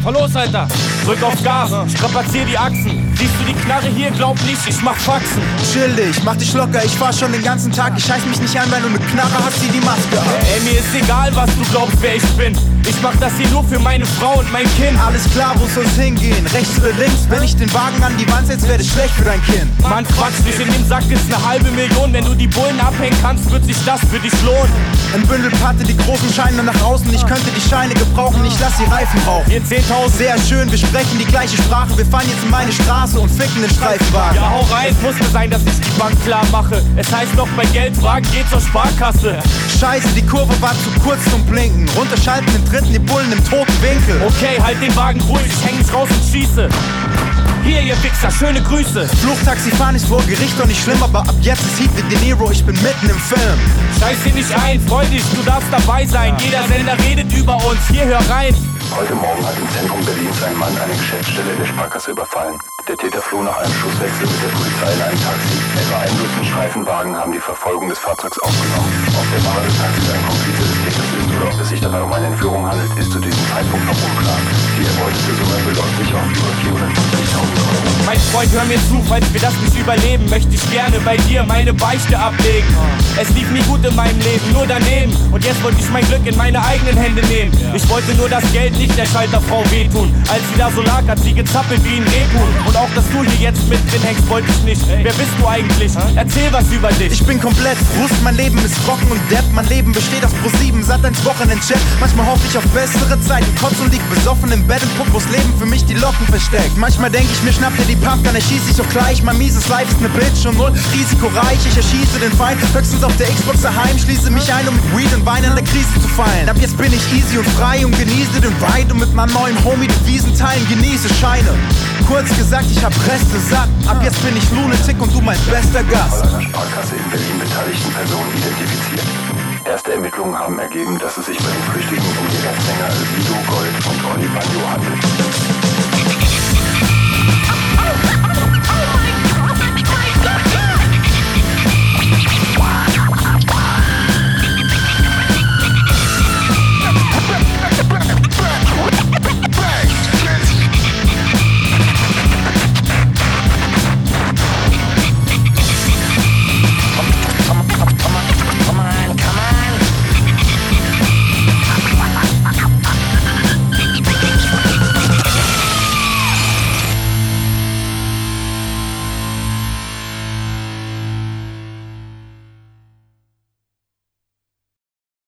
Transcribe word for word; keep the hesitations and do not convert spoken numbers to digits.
Fahr los, Alter. Drück auf Gas, strapazier die Achsen. Siehst du die Knarre hier? Glaub nicht, ich mach Faxen. Chill dich, mach dich locker, ich fahr schon den ganzen Tag. Ich scheiß mich nicht an, wenn du ne Knarre hast, zieh die Maske ab. Ey, mir ist egal, was du glaubst, wer ich bin. Ich mach das hier nur für meine Frau und mein Kind. Alles klar, wo soll's hingehen? Rechts oder links? Wenn ich den Wagen an die Wand setz, wär das schlecht für dein Kind. Mann, Quatsch, nicht in dem Sack ist ne halbe Million. Wenn du die Bullen abhängen kannst, wird sich das für dich lohnen. Ein Bündel Patte, die großen Scheine nach außen. Ich könnte die Scheine gebrauchen, ich lass die Reifen rauchen. Hier zehntausend. Sehr schön, wir sprechen die gleiche Sprache. Wir fahren jetzt in meine Straße und ficken den Streifenwagen. Ja, hau rein, es muss mir sein, dass ich die Bank klar mache. Es heißt doch, bei Geldfragen geht zur Sparkasse. Scheiße, die Kurve war zu kurz zum Blinken. Runterschalten den dritten, die Bullen im toten Winkel. Okay, halt den Wagen ruhig, ich häng nicht raus und schieße. Hier, ihr Wichser, schöne Grüße. Fluchtaxi fahren ist vor Gericht doch nicht schlimm, aber ab jetzt ist Heat mit De Niro, ich bin mitten im Film. Scheiß dir nicht ein, freu dich, du darfst dabei sein. Jeder Sender redet über uns, hier hör rein. Heute Morgen hat im Zentrum Berlins ein Mann eine Geschäftsstelle der Sparkasse überfallen. Der Täter floh nach einem Schusswechsel mit der Polizei in einem Taxi. Etwa ein Dutzend Streifenwagen haben die Verfolgung des Fahrzeugs aufgenommen. Ob der Fahrer des Taxis ein Komplize des Täters ist oder ob es sich dabei um eine Entführung handelt, ist zu diesem Zeitpunkt noch unklar. Die erbeutete Summe beläuft sich auf über vierhundertfünfzigtausend Euro. Mein Freund, hör mir zu, falls wir das nicht überleben, möchte ich gerne bei dir meine Beichte ablegen. Es lief nie gut in meinem Leben, nur daneben. Und jetzt wollte ich mein Glück in meine eigenen Hände nehmen. Ich wollte nur das Geld, nicht der Schalterfrau wehtun. Als sie da so lag, hat sie gezappelt wie ein Rebhuhn. Und auch, dass du hier jetzt mit drin hängst, wollte ich nicht. Wer bist du eigentlich? Erzähl was über dich. Ich bin komplett Frust, mein Leben ist trocken und depp. Mein Leben besteht aus Pro sieben, Sat eins Wochenendchat. Manchmal hoffe ich auf bessere Zeiten. Kotz und lieg besoffen im Bett und Pupos Leben für mich die Locken versteckt. Manchmal denk ich mir, schnappt dir die Pumpgun, erschieß ich doch gleich. Mein mieses Life ist ne Bitch und null risikoreich. Ich erschieße den Feind, höchstens auf der Xbox daheim. Schließe mich ein, um mit Weed und Wein an der Krise zu fallen. Ab jetzt bin ich easy und frei und genieße den Ride. Und mit meinem neuen Homie Devisen teilen, genieße Scheine. Kurz gesagt, ich hab Reste satt. Ab jetzt bin ich Lunatic und du mein bester Gast. Von einer Sparkasse in Berlin beteiligten Personen identifiziert. Erste Ermittlungen haben ergeben, dass es sich bei den Flüchtigen um die Rechtssänger Sido, Gold und Olli Banjo handelt.